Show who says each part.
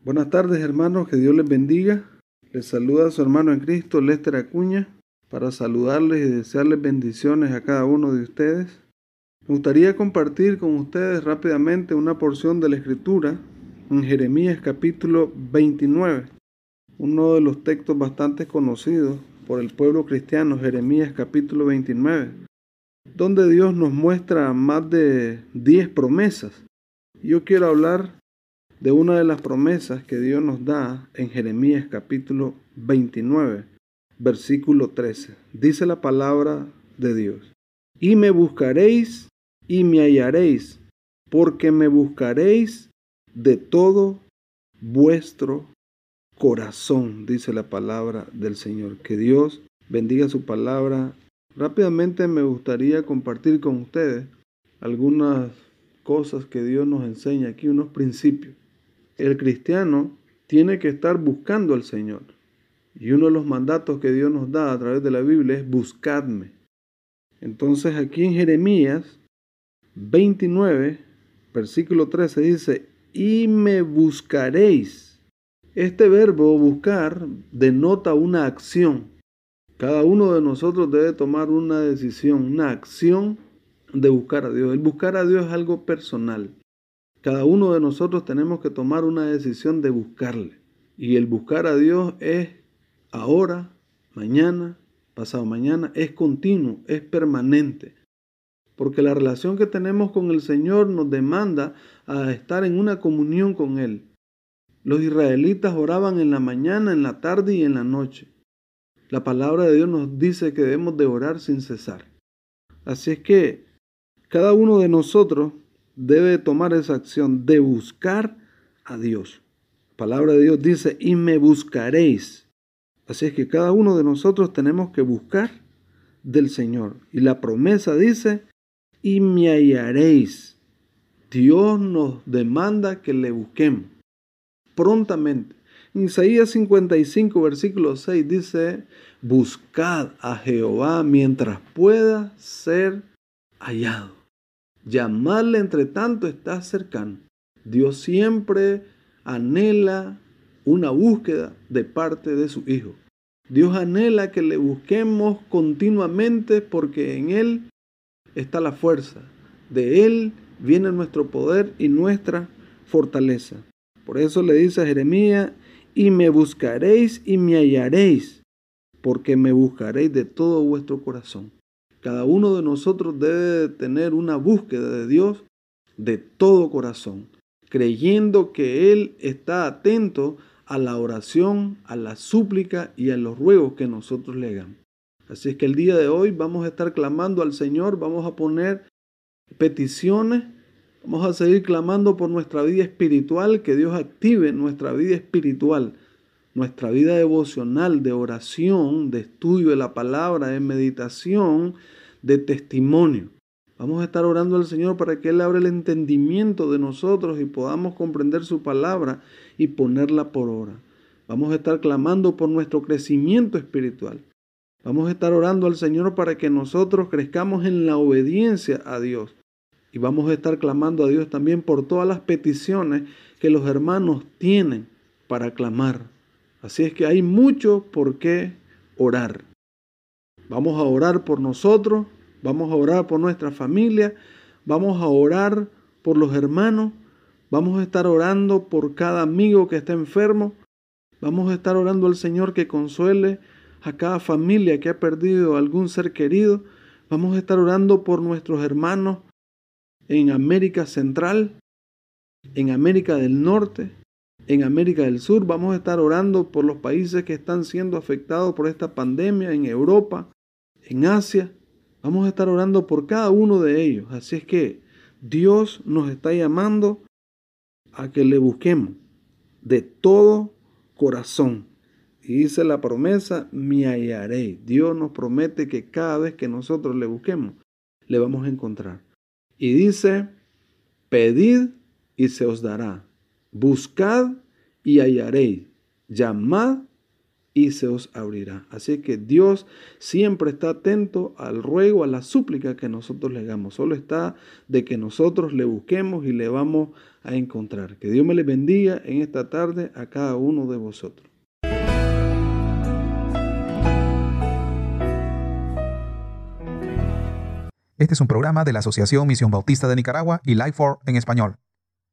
Speaker 1: Buenas tardes, hermanos, que Dios les bendiga. Les saluda a su hermano en Cristo, Lester Acuña, para saludarles y desearles bendiciones a cada uno de ustedes. Me gustaría compartir con ustedes rápidamente una porción de la Escritura en Jeremías capítulo 29, uno de los textos bastante conocidos por el pueblo cristiano, Jeremías capítulo 29, donde Dios nos muestra más de 10 promesas. Yo quiero hablar de una de las promesas que Dios nos da en Jeremías capítulo 29, versículo 13. Dice la palabra de Dios: y me buscaréis y me hallaréis, porque me buscaréis de todo vuestro corazón, dice la palabra del Señor. Que Dios bendiga su palabra. Rápidamente me gustaría compartir con ustedes algunas cosas que Dios nos enseña aquí, unos principios. El cristiano tiene que estar buscando al Señor. Y uno de los mandatos que Dios nos da a través de la Biblia es buscadme. Entonces aquí en Jeremías 29, versículo 13 dice: y me buscaréis. Este verbo buscar denota una acción. Cada uno de nosotros debe tomar una decisión, una acción de buscar a Dios. El buscar a Dios es algo personal. Cada uno de nosotros tenemos que tomar una decisión de buscarle. Y el buscar a Dios es ahora, mañana, pasado mañana, es continuo, es permanente. Porque la relación que tenemos con el Señor nos demanda a estar en una comunión con Él. Los israelitas oraban en la mañana, en la tarde y en la noche. La palabra de Dios nos dice que debemos de orar sin cesar. Así es que cada uno de nosotros debe tomar esa acción de buscar a Dios. La palabra de Dios dice: y me buscaréis. Así es que cada uno de nosotros tenemos que buscar del Señor. Y la promesa dice: y me hallaréis. Dios nos demanda que le busquemos prontamente. En Isaías 55, versículo 6 dice: buscad a Jehová mientras pueda ser hallado. Llamarle entre tanto está cercano. Dios siempre anhela una búsqueda de parte de su Hijo. Dios anhela que le busquemos continuamente porque en Él está la fuerza. De Él viene nuestro poder y nuestra fortaleza. Por eso le dice a Jeremías: y me buscaréis y me hallaréis, porque me buscaréis de todo vuestro corazón. Cada uno de nosotros debe tener una búsqueda de Dios de todo corazón, creyendo que Él está atento a la oración, a la súplica y a los ruegos que nosotros le hagamos. Así es que el día de hoy vamos a estar clamando al Señor, vamos a poner peticiones, vamos a seguir clamando por nuestra vida espiritual, que Dios active nuestra vida espiritual, nuestra vida devocional, de oración, de estudio de la palabra, de meditación, de testimonio. Vamos a estar orando al Señor para que Él abra el entendimiento de nosotros y podamos comprender su palabra y ponerla por obra. Vamos a estar clamando por nuestro crecimiento espiritual. Vamos a estar orando al Señor para que nosotros crezcamos en la obediencia a Dios. Y vamos a estar clamando a Dios también por todas las peticiones que los hermanos tienen para clamar. Así es que hay mucho por qué orar. Vamos a orar por nosotros, vamos a orar por nuestra familia, vamos a orar por los hermanos, vamos a estar orando por cada amigo que está enfermo, vamos a estar orando al Señor que consuele a cada familia que ha perdido algún ser querido, vamos a estar orando por nuestros hermanos en América Central, en América del Norte, en América del Sur. Vamos a estar orando por los países que están siendo afectados por esta pandemia, en Europa, en Asia. Vamos a estar orando por cada uno de ellos. Así es que Dios nos está llamando a que le busquemos de todo corazón. Y dice la promesa: me hallaré. Dios nos promete que cada vez que nosotros le busquemos, le vamos a encontrar. Y dice: pedid y se os dará. Buscad y hallaréis. Llamad y se os abrirá. Así que Dios siempre está atento al ruego, a la súplica que nosotros le hagamos. Solo está de que nosotros le busquemos y le vamos a encontrar. Que Dios me le bendiga en esta tarde a cada uno de vosotros.
Speaker 2: Este es un programa de la Asociación Misión Bautista de Nicaragua y Life4 en español.